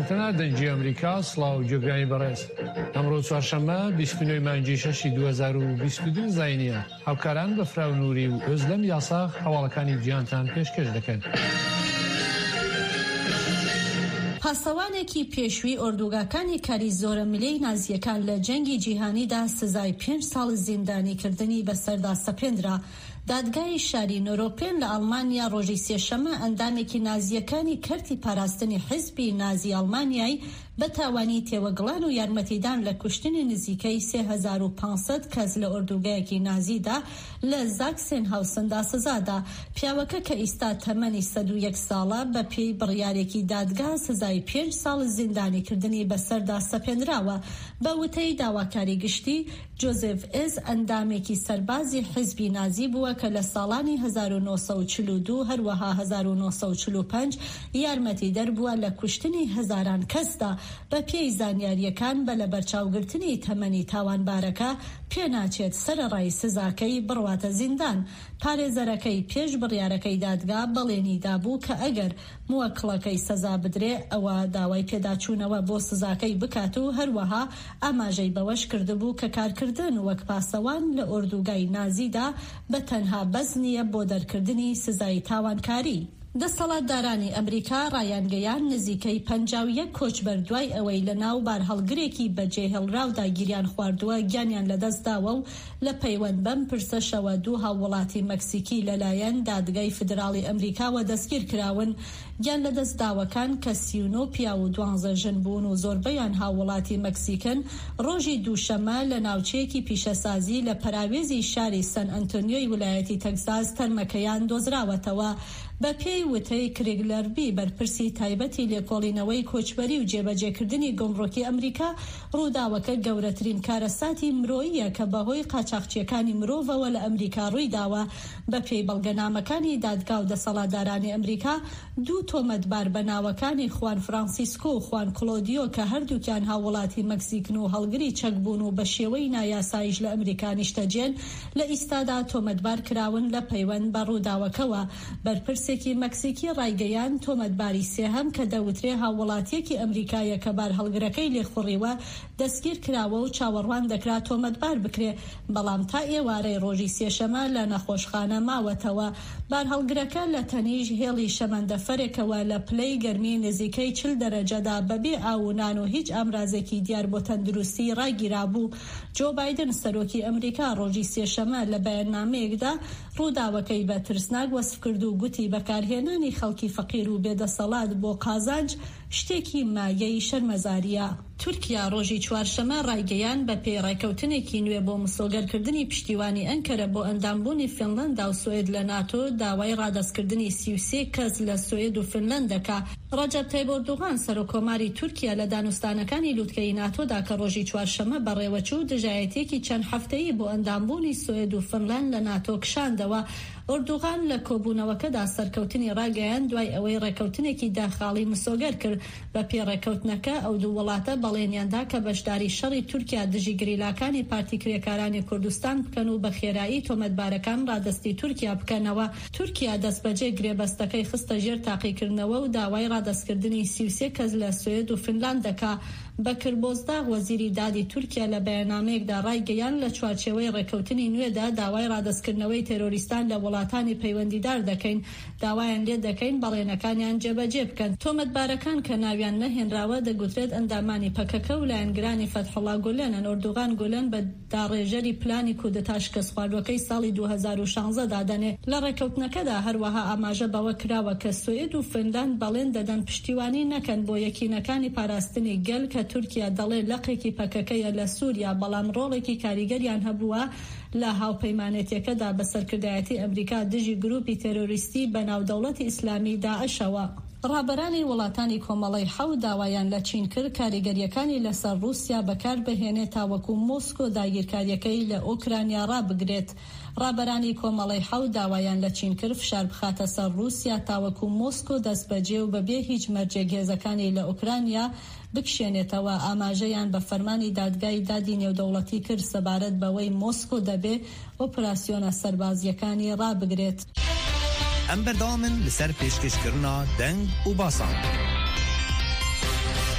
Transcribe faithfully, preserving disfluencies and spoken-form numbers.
گوێبیستکردنە دەنگی ئەمریکا سڵاو و گوێگرانی بەڕێز ئەمڕۆ چوارشەممە بیست و نۆی مانگی شەشی دوو هەزار و بیست و دوو زاینیە هاوکاران بە فراونووری و ئۆزلەم یاسا هەواڵەکانی گیانتان پێشکەش دەکەن. پاسەوانێکی پێشووی ئۆردوگاکانی کاری زۆرە ملەی نازیەکان لە جەنگی جیهانیدا سزای پێنج ساڵ زیندانیکردنی بەسەردا سەپێنرا. دادگای شاری نۆرۆپێن لە ئەڵمانیا ڕۆژی سێشەمە ئەندامێکی نازیەکانی کەرتی پاراستنی حیزبی نازی ئەڵمانیای بە تاوانی تێوەگڵان و یارمەتیدان لە کوشتنی نزیکەی سێ هەزار و پانسەد کەس لە ئۆردوگایەکی نازیدا لە زاکسێنهاوسندا سزادا. پیاوەکە کە ئیستا تەمەنی سەد و یەک ساڵە بە پێی بڕیارێکی دادگا سزای پێنج ساڵ زیندانیکردنی بەسەردا سەپێنراوە. بە وتەی داواکاری گشتی جۆزێف ئێز ئەندامێکی سەربازی حیزبی نازی بووە کە لە ساڵانی هەزار و نۆ سەد و چل و دوو هەروەها هەزار و نۆ سەد و چل و پێنج یارمەتی دەربووە لە کوشتنی هەزاران کەسدا. بە پێی زانیاریەکان بە لە بەرچاوگرتنی تەمەنی تاوانبارەکە پێناچێت سەرەڕای سزاکەی بڕواتە زیندان. پارێزەرەکەی پێش بڕیارەکەی دادگا بەڵێنی دابوو کە ئەگەر موەکڵەکەی سەزا بدرێ ئەوە داوای پێداچوونەوە بۆ سزاکەی بکات و هەروەها ئاماژەی بەوەش کردبوو کە کارکردن وەک پاسەوان لە ئۆردوگای نازیدا بە تەنها بەس نییە بۆ دەرکردنی سزای تاوانکاری. دەسەڵاتدارانی ئەمریکا ڕایانگەیان نزیکەی پەنجاو یەک کۆچبەر دوای ئەوەی لە ناو بارهەڵگرێکی بەجێهێڵراودا گیریان خواردووە گیانیان لەدەستداوە و لە پەیوەند بەم پرسەشەوە دوو هاوڵاتی مەکسیکی لەلایەن دادگای فدراڵی ئەمریکاوە دەستگیر کراون. گیان لەدەستداوەکان کە سی و نۆ پیا و دوانزە ژن بوون و زۆربەیان هاوڵاتی مەکسیکن ڕۆژی دووشەمە لە ناوچەیەکی پیشەسازی لە پەراوێزی شاری سەن ئەنتۆنیۆی ویلایەتی تەکساس تەرمەکەیان دۆزراوەتەوە. بە پێی وتەی کریگلەربی بەرپرسی تایبەتی لێکۆڵینەوەی کۆچبەری و جێبەجێکردنی گۆمڕۆکی ئەمریکا ڕووداوەکە گەورەترین کارەساتی مرۆییە کە بەهۆی قاچاقچیەکانی مرۆڤەوە لە ئەمریکا ڕوویداوە. بە پێی بەڵگەنامەکانی دادگا و دەسەڵاتدارانی ئەمریکا دوو تۆمەتبار بە ناوەکانی خوان فرانسیسکۆ و خوان کلۆدیۆ کە هەردووکیان هاوڵاتی مەکسیکن و هەڵگری چەک بوون و بە شێوەی نایاسایش لە ئەمریکا نیشتەجێن لە ئیستادا تۆمەتبار کراون لە پەیوەند بە ڕووداوەکەوە. بەرپرسێکی مەکسیکی ڕایگەیان تۆمەتباری سێهەم کە دەوترێ هاوڵاتیەکی ئەمریکایە کە بار هەڵگرەکەی لێخوڕیوە دەستگیر کراوە و چاوەڕوان دەکرا تۆمەتبار بکرێ، بەڵام تا ئێوارەی ڕۆژی سێشەمە لە نەخۆشخانە ماوەتەوە. بار هەڵگرەکە لە تەنیژ هێڵی شەمەندەفەرێکەوە لە پلەی گەرمی نزیکەی چل دەرەجەدا بەبێ ئاونان و هیچ ئامرازێکی دیار بۆ تەندروستی ڕاگیرا بوو. جۆ بایدن سەرۆکی ئەمریکا ڕۆژی سێشەمە لە بەیاننامەیەکدا ڕووداوەکەی بە ترسناک وەسف کرد و گوتی بەکارهێنانی خەڵکی فەقیر و بێدەسەڵات بۆ قازانج شتێکی مایەی شەرمەزاریە. تورکیا ڕۆژی چوارشەمە ڕایگەیان بە پێی ڕێکەوتنێکی نوێ بۆ مسۆگەرکردنی پشتیوانی ئەنکەرە بۆ ئەندامبوونی فینلەندا و سوێد لە ناتۆ داوای ڕادەستکردنی سی و سێ کەس لە سوێد و فینلەندەکە. ڕەجەب تایب ئۆردوغان سەرۆکۆماری تورکیا لە دانوستانەکانی لووتکەی ناتۆدا کە ڕۆژی چوارشەمە بەڕێوەچوو دژایەتێکی چەند هەفتەیی بۆ ئەندامبوونی سوێد و فینلەند لە ناتۆ کشاندەوە. ئۆردوغان لە کۆبوونەوەکەدا سەرکەوتنی ڕاگەیان دوای ئەوەی ڕێکەوتنێکی داخاڵی مسۆگەر کرد. بە پێ ڕێکەوتنەکە ئەو دوو وڵاتە بەڵێنیاندا کە بەشداری شەڕی تورکیا دژی گریلاکانی پارتی کرێکارانی کوردستان بکەن و بە خێرایی تۆمەتبارەکان ڕادستی تورکیا بکەنەوە. تورکیا دەستبەجێ گرێبەستەکەی خستە ژێر تاقیکردنەوە و داوای ڕادستکردنی سی و سێ کەس لە سوێد و فینلاند دەکا. بەکر بۆزداغ وەزیری دادی تورکیا لە بەیاننامەیەکدا ڕایگەیان لە چوارچێوەی ڕێکەوتنی نوێدا داوای ڕادستکردنەوەی تێرۆریستان لە وڵاتانی پەیوەندیدار دەکەین، داوایان لێ دەکەین بەڵێنەکانیان جێبەجێ بکەن. تۆمەتبارەکان کە ناویان نەهێنراوە دەگوترێت ئەندامانی پەکەکە و لایەنگرانی فەتحوڵا گولێنن. ئۆردوغان گولێن بە داڕێژەری پلانی کودەتا شکەستخواردوەکەی ساڵی دوو هەزار و شانزە دادەنێ. لە ڕێکەوتنەکەدا هەروەها ئاماژە بەوە کراوە کە سوێد و فینلاند بەڵێن دەدەن پشتیوانی نەکەن بۆ یەکینەکانی پاراستنی گەل کە تورکیا دەڵێ لەقێکی پەکەکەیە لە سووریا، بەڵام ڕۆڵێکی کاریگەریان هەبووە لە هاوپەیمانێتیەکەدا بە سەرکردایەتی ئەمریکا دژی گروپی تێرۆریستی بە ناودەوڵەتی ئیسلامی داعشەوە. ڕابەرانی وڵاتانی کۆمەڵی حەوت داوایان لە چین کرد کاریگەریەکانی لەسەر رووسیا بەکار بهێنێت تاوەکو مۆسکۆ داگیرکاریەکەی لە ئۆکرانیا ڕابگرێت. ڕابەرانی کۆمەڵی حەوت داوایان لە چین کرد فشار بخاتە سەر رووسیا تاوەکو مۆسکۆ دەستبەجێ و بەبێ هیچ مەرجێک هێزەکانی لە ئۆکرانیا بکشێنێتەوە. ئاماژەیان بە فەرمانی دادگای دادی نێودەوڵەتی کرد سەبارەت بەوەی مۆسکۆ دەبێ ئۆپراسیۆنە سەربازیەکانی ڕابگرێت. ئەم بەردەوامن لەسەر پێشکەشکردنا دەنگ و باسان.